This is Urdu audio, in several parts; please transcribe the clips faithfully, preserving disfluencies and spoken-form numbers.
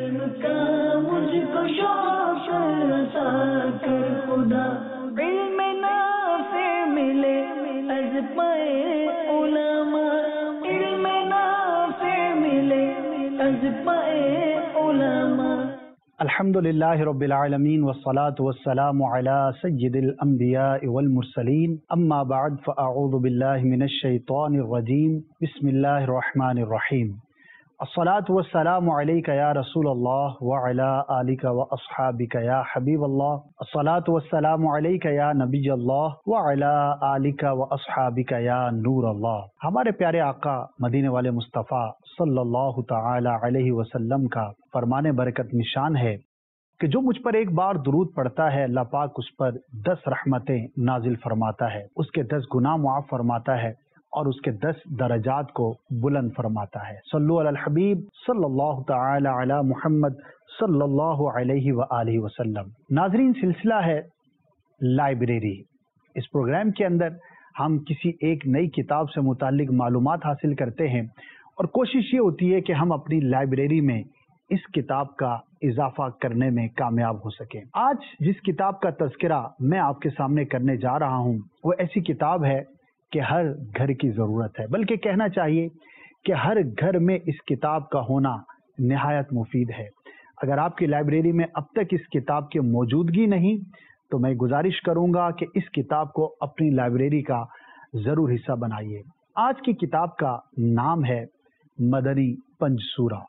علم کا مجھ کو شوق عطا کر خدا، علم نافع ملے از پائے علماء، علم نافع ملے از پائے علماء۔ الحمد للہ رب العالمین والصلاة والسلام علی سید الانبیاء والمرسلین، اما بعد فاعوذ باللہ من الشیطان الرجیم، بسم اللہ الرحمن الرحیم۔ الصلاة والسلام علیک یا رسول اللہ وعلی آلک واصحابک یا حبیب اللہ، الصلاة والسلام علیک یا نبی اللہ وعلی آلک واصحابک یا نور اللہ۔ ہمارے پیارے آقا مدینے والے مصطفیٰ صلی اللہ تعالی علیہ وسلم کا فرمان برکت نشان ہے کہ جو مجھ پر ایک بار درود پڑھتا ہے، اللہ پاک اس پر دس رحمتیں نازل فرماتا ہے، اس کے دس گناہ معاف فرماتا ہے اور اس کے دس درجات کو بلند فرماتا ہے۔ صلو علی الحبیب صلی اللہ تعالی علی محمد صلی اللہ علیہ وآلہ وسلم۔ ناظرین، سلسلہ ہے لائبریری۔ اس پروگرام کے اندر ہم کسی ایک نئی کتاب سے متعلق معلومات حاصل کرتے ہیں اور کوشش یہ ہوتی ہے کہ ہم اپنی لائبریری میں اس کتاب کا اضافہ کرنے میں کامیاب ہو سکیں۔ آج جس کتاب کا تذکرہ میں آپ کے سامنے کرنے جا رہا ہوں وہ ایسی کتاب ہے کہ ہر گھر کی ضرورت ہے، بلکہ کہنا چاہیے کہ ہر گھر میں اس کتاب کا ہونا نہایت مفید ہے۔ اگر آپ کی لائبریری میں اب تک اس کتاب کی موجودگی نہیں تو میں گزارش کروں گا کہ اس کتاب کو اپنی لائبریری کا ضرور حصہ بنائیے۔ آج کی کتاب کا نام ہے مدنی پنج سورہ۔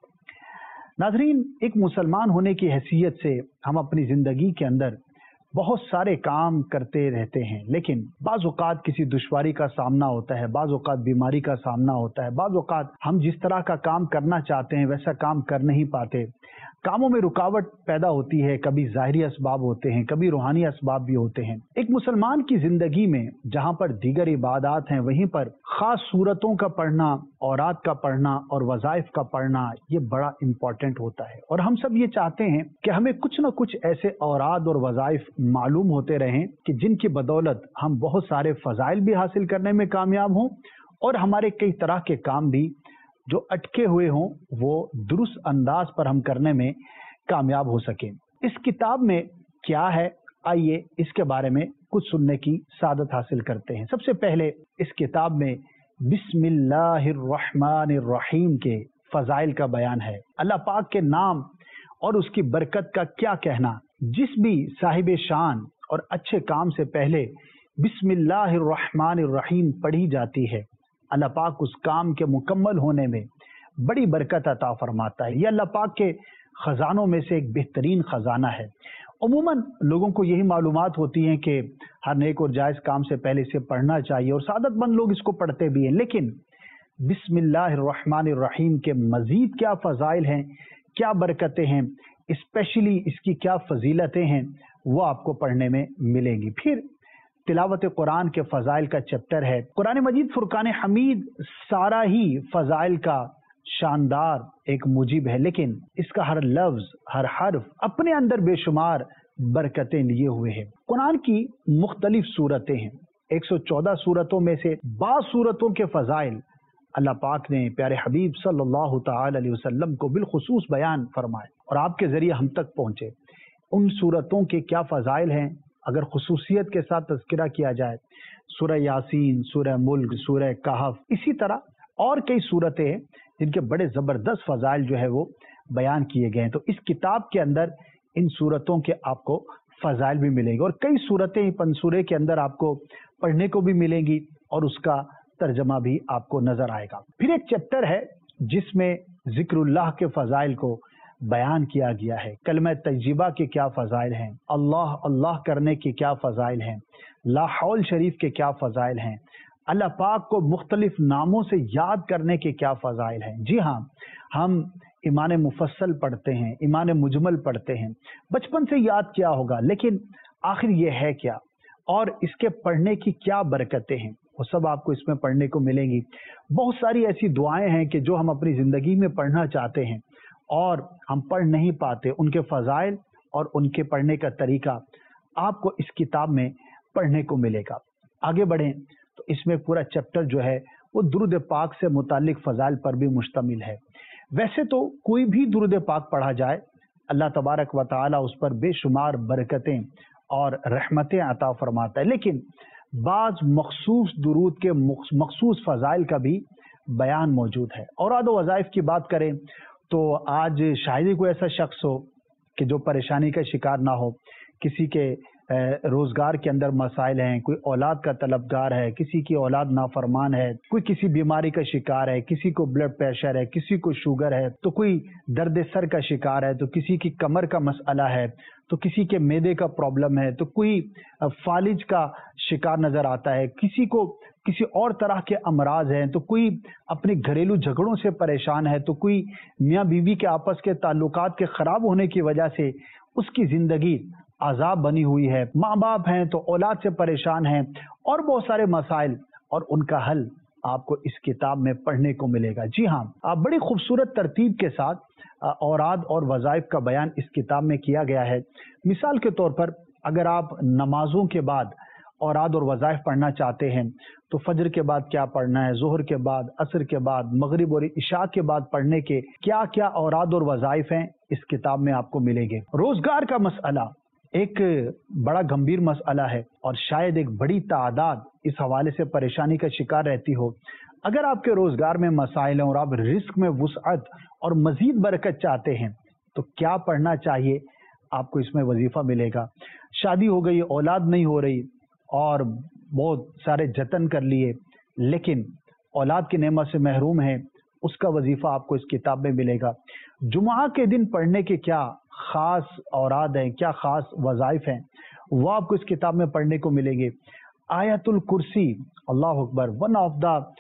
ناظرین، ایک مسلمان ہونے کی حیثیت سے ہم اپنی زندگی کے اندر بہت سارے کام کرتے رہتے ہیں، لیکن بعض اوقات کسی دشواری کا سامنا ہوتا ہے، بعض اوقات بیماری کا سامنا ہوتا ہے، بعض اوقات ہم جس طرح کا کام کرنا چاہتے ہیں ویسا کام کر نہیں پاتے، کاموں میں رکاوٹ پیدا ہوتی ہے، کبھی ظاہری اسباب ہوتے ہیں، کبھی روحانی اسباب بھی ہوتے ہیں۔ ایک مسلمان کی زندگی میں جہاں پر دیگر عبادات ہیں وہیں پر خاص صورتوں کا پڑھنا، اوراد کا پڑھنا اور وظائف کا پڑھنا یہ بڑا امپورٹنٹ ہوتا ہے، اور ہم سب یہ چاہتے ہیں کہ ہمیں کچھ نہ کچھ ایسے اوراد اور وظائف معلوم ہوتے رہیں کہ جن کی بدولت ہم بہت سارے فضائل بھی حاصل کرنے میں کامیاب ہوں اور ہمارے کئی طرح کے کام بھی جو اٹکے ہوئے ہوں وہ درست انداز پر ہم کرنے میں کامیاب ہو سکیں۔ اس کتاب میں کیا ہے، آئیے اس کے بارے میں کچھ سننے کی سعادت حاصل کرتے ہیں۔ سب سے پہلے اس کتاب میں بسم اللہ الرحمن الرحیم کے فضائل کا بیان ہے۔ اللہ پاک کے نام اور اس کی برکت کا کیا کہنا۔ جس بھی صاحب شان اور اچھے کام سے پہلے بسم اللہ الرحمن الرحیم پڑھی جاتی ہے، اللہ پاک اس کام کے مکمل ہونے میں بڑی برکت عطا فرماتا ہے۔ یہ اللہ پاک کے خزانوں میں سے ایک بہترین خزانہ ہے۔ عموماً لوگوں کو یہی معلومات ہوتی ہیں کہ ہر نیک اور جائز کام سے پہلے اسے پڑھنا چاہیے اور سعادت مند لوگ اس کو پڑھتے بھی ہیں، لیکن بسم اللہ الرحمن الرحیم کے مزید کیا فضائل ہیں، کیا برکتیں ہیں، اسپیشلی اس کی کیا فضیلتیں ہیں، وہ آپ کو پڑھنے میں ملیں گی۔ پھر تلاوت قرآن کے فضائل کا چیپٹر ہے۔ قرآن مجید فرقان حمید سارا ہی فضائل کا شاندار ایک موجب ہے، لیکن اس کا ہر لفظ، ہر حرف اپنے اندر بے شمار برکتیں لیے ہوئے ہیں۔ قرآن کی مختلف صورتیں ہیں، ایک سو چودہ صورتوں میں سے بعض صورتوں کے فضائل اللہ پاک نے پیارے حبیب صلی اللہ تعالی علیہ وسلم کو بالخصوص بیان فرمائے اور آپ کے ذریعے ہم تک پہنچے۔ ان صورتوں کے کیا فضائل ہیں اگر خصوصیت کے ساتھ تذکرہ کیا جائے، سورہ یاسین، سورہ ملک، سورہ کہف، اسی طرح اور کئی صورتیں ہیں جن کے بڑے زبردست فضائل جو ہے وہ بیان کیے گئے ہیں۔ تو اس کتاب کے اندر ان صورتوں کے آپ کو فضائل بھی ملیں گے اور کئی صورتیں پنسورے کے اندر آپ کو پڑھنے کو بھی ملیں گی اور اس کا ترجمہ بھی آپ کو نظر آئے گا۔ پھر ایک چیپٹر ہے جس میں ذکر اللہ کے فضائل کو بیان کیا گیا ہے، کلمہ طیبہ کے کیا فضائل ہیں، اللہ اللہ کرنے کے کیا فضائل ہیں، لا حول شریف کے کیا فضائل ہیں، اللہ پاک کو مختلف ناموں سے یاد کرنے کے کیا فضائل ہیں۔ جی ہاں، ہم ایمان مفصل پڑھتے ہیں، ایمان مجمل پڑھتے ہیں، بچپن سے یاد کیا ہوگا، لیکن آخر یہ ہے کیا اور اس کے پڑھنے کی کیا برکتیں ہیں، وہ سب آپ کو اس میں پڑھنے کو ملیں گی۔ بہت ساری ایسی دعائیں ہیں کہ جو ہم اپنی زندگی میں پڑھنا چاہتے ہیں اور ہم پڑھ نہیں پاتے، ان کے فضائل اور ان کے پڑھنے کا طریقہ آپ کو اس کتاب میں پڑھنے کو ملے گا۔ آگے بڑھیں تو اس میں پورا چیپٹر جو ہے وہ درود پاک سے متعلق فضائل پر بھی مشتمل ہے۔ ویسے تو کوئی بھی درود پاک پڑھا جائے اللہ तबारक व तआला उस पर बेशुमार बरकतें और रहमतें अता फरमाता है। लेकिन बाज मखसूस दुरूद के मखसूस फ़ज़ाइल का भी बयान मौजूद है। औराद व वज़ाइफ की बात करें तो आज शायद ही कोई ऐसा शख्स हो कि जो परेशानी का शिकार ना हो। किसी के रोज़गार के अंदर मसाइल हैं, कोई औलाद का तलबगार है, किसी की औलाद नाफरमान है, कोई किसी बीमारी का शिकार है, किसी को ब्लड प्रेशर है, किसी को शुगर है, तो कोई दर्द सर का शिकार है, तो किसी की कमर का मसला है, तो किसी के मैदे का प्रॉब्लम है, तो कोई फालिज का शिकार नज़र आता है, किसी को किसी और तरह के अमराज हैं, तो कोई अपने घरेलू झगड़ों से परेशान है, तो कोई मियाँ बीवी के आपस के ताल्लुकात के ख़राब होने की वजह से उसकी ज़िंदगी आज़ाब बनी हुई है। माँ बाप हैं तो औलाद से परेशान हैं, और बहुत सारे मसाइल, और उनका हल आपको इस किताब में पढ़ने को मिलेगा। जी हाँ, आप बड़ी खूबसूरत तरतीब के साथ औराद और वज़ाइफ का बयान इस किताब में किया गया है। मिसाल के तौर पर अगर आप नमाजों के बाद औराद और वज़ाइफ पढ़ना चाहते हैं तो फजर के बाद क्या पढ़ना है, ज़ोहर के बाद, असर के बाद, मगरिब और इशा के बाद पढ़ने के क्या क्या औराद और वज़ाइफ हैं, इस किताब में आपको मिलेंगे। रोज़गार का मसला एक बड़ा गंभीर मसला है, और शायद एक बड़ी तादाद इस हवाले से परेशानी का शिकार रहती हो। अगर आपके रोज़गार में मसाइल हैं और आप रिस्क में वुसअत और मज़ीद बरकत चाहते हैं तो क्या पढ़ना चाहिए, आपको इसमें वजीफ़ा मिलेगा। शादी हो गई, औलाद नहीं हो रही, और बहुत सारे जतन कर लिए, लेकिन औलाद की नेमत से महरूम हैं, उसका वजीफ़ा आपको इस किताब में मिलेगा। जुमा के दिन पढ़ने के क्या ख़ास औराद हैं, क्या ख़ास वज़ाइफ हैं, वो आपको इस किताब में पढ़ने को मिलेंगे। आयतुल कुर्सी, अल्लाह अकबर, one of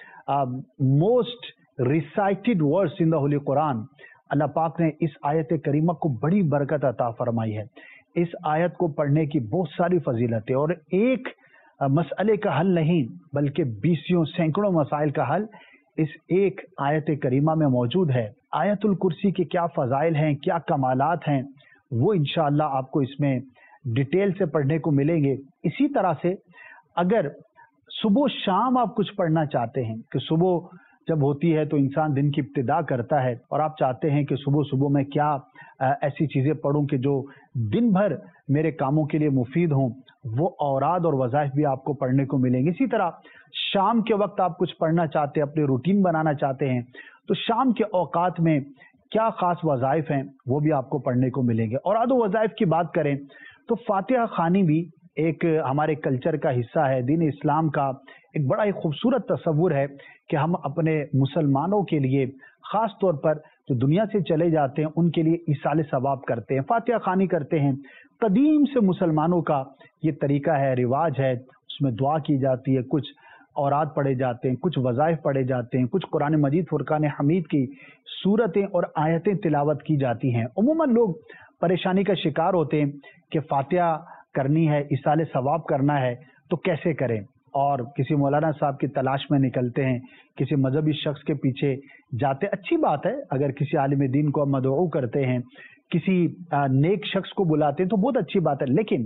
the most recited words in the holy Quran. Allah पाक ने इस आयत करीमा को बड़ी बरकत अता फरमाई है। इस आयत को पढ़ने की बहुत सारी फजीलतें, और एक मसले का हल नहीं बल्कि बीसियों सैकड़ों मसाइल का हल इस एक आयत करीमा में मौजूद है। आयतुल कुर्सी के क्या फ़ज़ाइल हैं, क्या कमालात हैं, वो इंशाअल्लाह आपको इसमें डिटेल से पढ़ने को मिलेंगे। इसी तरह से अगर सुबह शाम आप कुछ पढ़ना चाहते हैं कि सुबह जब होती है तो इंसान दिन की इब्तिदा करता है, और आप चाहते हैं कि सुबह सुबह मैं क्या ऐसी चीज़ें पढ़ूं कि जो दिन भर मेरे कामों के लिए मुफीद हों, वो औराद और वज़ाइफ भी आपको पढ़ने को मिलेंगे। इसी तरह शाम के वक्त आप कुछ पढ़ना चाहते हैं, अपनी रूटीन बनाना चाहते हैं, तो शाम के औकात में क्या ख़ास वज़ाइफ हैं, वो भी आपको पढ़ने को मिलेंगे। औराद और वज़ाइफ की बात करें तो फातिहा ख़ानी भी एक हमारे कल्चर का हिस्सा है। दीन इस्लाम का एक बड़ा ही खूबसूरत तस्वुर है कि हम अपने मुसलमानों के लिए ख़ास तौर पर जो दुनिया से चले जाते हैं उनके लिए इसाले सवाब करते हैं, फातिहा ख़ानी करते हैं। कदीम से मुसलमानों का ये तरीका है, रिवाज है, उसमें दुआ की जाती है, कुछ औराद पढ़े जाते हैं, कुछ वज़ाइफ पढ़े जाते हैं, कुछ कुरान मजीद फुरकान हमीद की सूरतें और आयतें तिलावत की जाती हैं। उमूमन लोग परेशानी का शिकार होते हैं कि फातिहा करनी है, इसाले सवाब करना है, तो कैसे करें, और किसी मौलाना साहब की तलाश में निकलते हैं, किसी मजहबी शख्स के पीछे जाते। अच्छी बात है, अगर किसी आलिम दीन को मदऊ करते हैं, किसी नेक शख्स को बुलाते हैं तो बहुत अच्छी बात है। लेकिन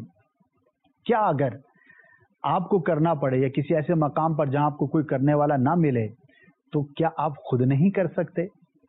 क्या अगर आपको करना पड़े या किसी ऐसे मकाम पर जहां आपको कोई करने वाला ना मिले, तो क्या आप खुद नहीं कर सकते?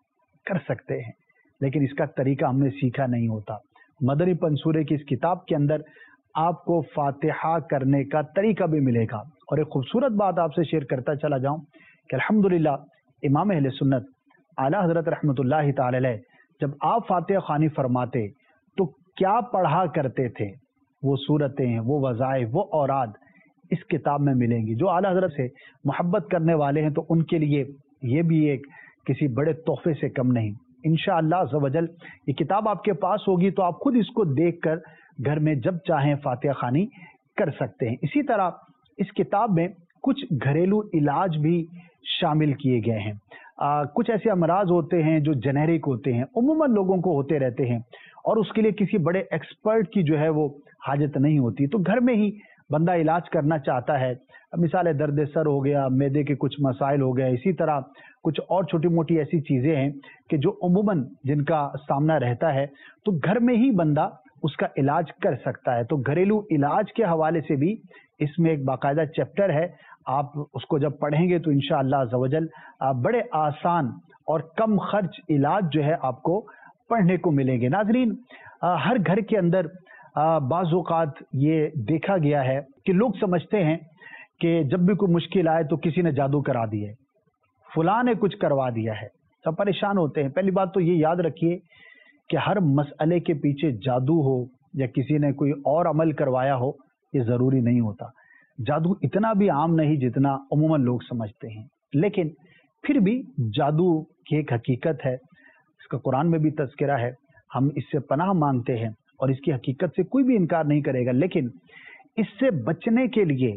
कर सकते हैं, लेकिन इसका तरीका हमने सीखा नहीं होता। मदनी पंसूरे की इस किताब के अंदर आपको फातिहा करने का तरीका भी मिलेगा। और एक खूबसूरत बात आपसे शेयर करता चला जाऊं कि अल्हम्दुलिल्लाह इमाम अहले सुन्नत आला हज़रत रहमतुल्लाहि ताला अलैह जब आप फातिहा ख़ानी फरमाते तो क्या पढ़ा करते थे, वो सूरतें, वो वज़ाइफ, वो औराद इस किताब में मिलेंगी। जो आला हज़रत से मोहब्बत करने वाले हैं तो उनके लिए ये भी एक किसी बड़े तोहफे से कम नहीं। इंशाअल्लाह अज़्ज़ व जल ये किताब आपके पास होगी तो आप खुद इसको देखकर घर में जब चाहें फातिहा ख़ानी कर सकते हैं। इसी तरह इस किताब में कुछ घरेलू इलाज भी शामिल किए गए हैं। आ, कुछ ऐसे अमराज होते हैं जो जेनेरिक होते हैं, उम्मूमन लोगों को होते रहते हैं, और उसके लिए किसी बड़े एक्सपर्ट की जो है वो हाजत नहीं होती, तो घर में ही बंदा इलाज करना चाहता है। मिसाल है दर्द सर हो गया, मैदे के कुछ मसाइल हो गया, इसी तरह कुछ और छोटी मोटी ऐसी चीज़ें हैं कि जो उम्मूमन जिनका सामना रहता है, तो घर में ही बंदा उसका इलाज कर सकता है। तो घरेलू इलाज के हवाले से भी इसमें एक बाकायदा चैप्टर है। आप उसको जब पढ़ेंगे तो इंशाअल्लाह अज़्ज़ व जल बड़े आसान और कम खर्च इलाज जो है आपको پڑھنے کو ملیں گے۔ ناظرین، ہر گھر کے اندر بعض اوقات یہ دیکھا گیا ہے کہ لوگ سمجھتے ہیں کہ جب بھی کوئی مشکل آئے تو کسی نے جادو کرا دیا ہے، فلاں نے کچھ کروا دیا ہے، سب پریشان ہوتے ہیں۔ پہلی بات تو یہ یاد رکھیے کہ ہر مسئلے کے پیچھے جادو ہو یا کسی نے کوئی اور عمل کروایا ہو، یہ ضروری نہیں ہوتا۔ جادو اتنا بھی عام نہیں جتنا عموماً لوگ سمجھتے ہیں، لیکن پھر بھی جادو کی ایک حقیقت ہے، اس کا قرآن میں بھی تذکرہ ہے، ہم اس سے پناہ مانگتے ہیں اور اس کی حقیقت سے کوئی بھی انکار نہیں کرے گا۔ لیکن اس سے بچنے کے لیے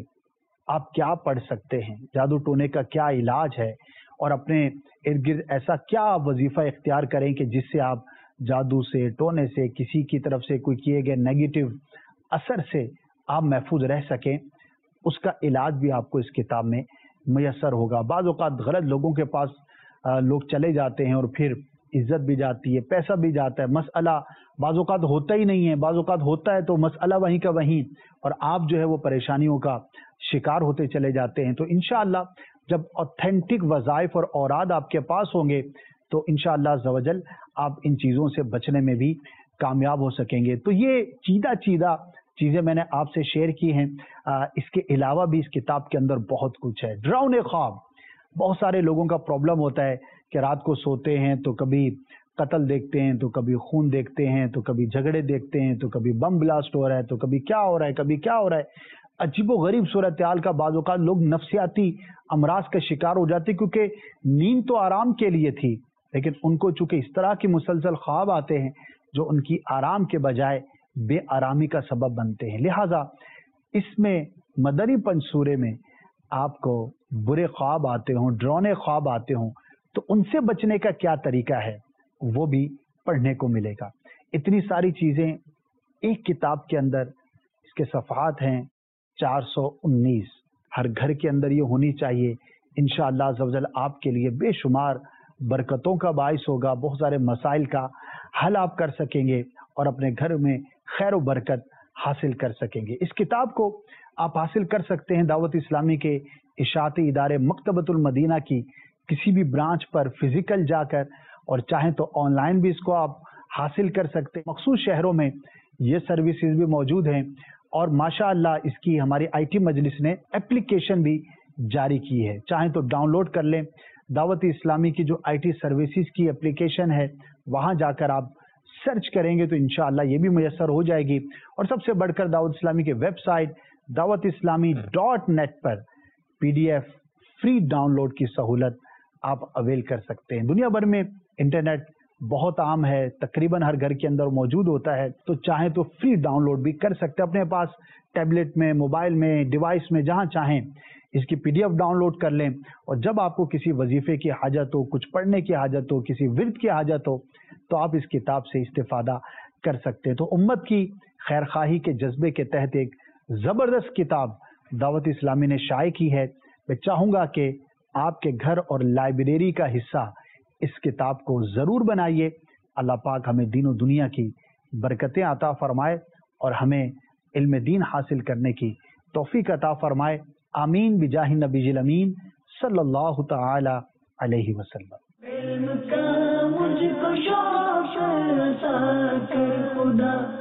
آپ کیا پڑھ سکتے ہیں، جادو ٹونے کا کیا علاج ہے، اور اپنے ارد گرد ایسا کیا وظیفہ اختیار کریں کہ جس سے آپ جادو سے، ٹونے سے، کسی کی طرف سے کوئی کیے گئے نیگیٹو اثر سے آپ محفوظ رہ سکیں، اس کا علاج بھی آپ کو اس کتاب میں میسر ہوگا۔ بعض اوقات غلط لوگوں کے پاس لوگ چلے جاتے ہیں اور پھر عزت بھی جاتی ہے، پیسہ بھی جاتا ہے، مسئلہ بعض اوقات ہوتا ہی نہیں ہے، بعض اوقات ہوتا ہے تو مسئلہ وہیں کا وہیں، اور آپ جو ہے وہ پریشانیوں کا شکار ہوتے چلے جاتے ہیں۔ تو انشاءاللہ جب اوتھینٹک وظائف اور اوراد آپ کے پاس ہوں گے تو انشاءاللہ عز و جل آپ ان چیزوں سے بچنے میں بھی کامیاب ہو سکیں گے۔ تو یہ چیدہ چیدہ چیزیں میں نے آپ سے شیئر کی ہیں، اس کے علاوہ بھی اس کتاب کے اندر بہت کچھ ہے۔ ڈراؤنے خواب، بہت سارے لوگوں کا پرابلم ہوتا ہے کہ رات کو سوتے ہیں تو کبھی قتل دیکھتے ہیں، تو کبھی خون دیکھتے ہیں، تو کبھی جھگڑے دیکھتے ہیں، تو کبھی بم بلاسٹ ہو رہا ہے، تو کبھی کیا ہو رہا ہے، کبھی کیا ہو رہا ہے۔ عجیب و غریب صورتحال کا بعض اوقات لوگ نفسیاتی امراض کا شکار ہو جاتے کیونکہ نیند تو آرام کے لیے تھی، لیکن ان کو چونکہ اس طرح کے مسلسل خواب آتے ہیں جو ان کی آرام کے بجائے بے آرامی کا سبب بنتے ہیں۔ لہٰذا اس میں مدنی پنج سورے میں آپ کو برے خواب آتے ہوں، ڈرونے خواب آتے ہوں، تو ان سے بچنے کا کیا طریقہ ہے وہ بھی پڑھنے کو ملے گا۔ اتنی ساری چیزیں ایک کتاب کے اندر، اس کے صفحات ہیں چار سو انیس، ہر گھر کے اندر یہ ہونی چاہیے۔ انشاءاللہ عز و جل آپ کے لیے بے شمار برکتوں کا باعث ہوگا، بہت سارے مسائل کا حل آپ کر سکیں گے اور اپنے گھر میں خیر و برکت حاصل کر سکیں گے۔ اس کتاب کو آپ حاصل کر سکتے ہیں دعوت اسلامی کے اشاعتی ادارے مکتبۃ المدینہ کی کسی بھی برانچ پر فزیکل جا کر، اور چاہیں تو آن لائن بھی اس کو آپ حاصل کر سکتے ہیں۔ مخصوص شہروں میں یہ سروسز بھی موجود ہیں، اور ماشاءاللہ اس کی ہماری آئی ٹی مجلس نے اپلیکیشن بھی جاری کی ہے، چاہیں تو ڈاؤن لوڈ کر لیں۔ دعوت اسلامی کی جو آئی ٹی سروسز کی اپلیکیشن ہے وہاں جا کر آپ سرچ کریں گے تو انشاءاللہ یہ بھی میسر ہو جائے گی۔ اور سب سے بڑھ کر دعوت اسلامی کے web site Dawat Islami dot net پر P D F free download کی سہولت آپ اویل کر سکتے ہیں۔ دنیا بھر میں انٹرنیٹ بہت عام ہے، تقریباً ہر گھر کے اندر موجود ہوتا ہے، تو چاہیں تو فری ڈاؤن لوڈ بھی کر سکتے ہیں اپنے پاس ٹیبلٹ میں، موبائل میں، ڈیوائس میں، جہاں چاہیں اس کی P D F download کر لیں، اور جب آپ کو کسی وظیفے کی حاجت ہو، کچھ پڑھنے کی حاجت ہو، کسی ورد کی حاجت ہو، تو آپ اس کتاب سے استفادہ کر سکتے ہیں۔ تو امت کی خیر خواہی کے جذبے کے تحت ایک زبردست کتاب دعوت اسلامی نے شائع کی ہے۔ میں چاہوں گا کہ آپ کے گھر اور لائبریری کا حصہ اس کتاب کو ضرور بنائیے۔ اللہ پاک ہمیں دین و دنیا کی برکتیں عطا فرمائے اور ہمیں علم دین حاصل کرنے کی توفیق عطا فرمائے۔ آمین بجاہ نبی الامین صلی اللہ تعالی علیہ وسلم۔ علم کا مجھ کو شوق رسا کر خدا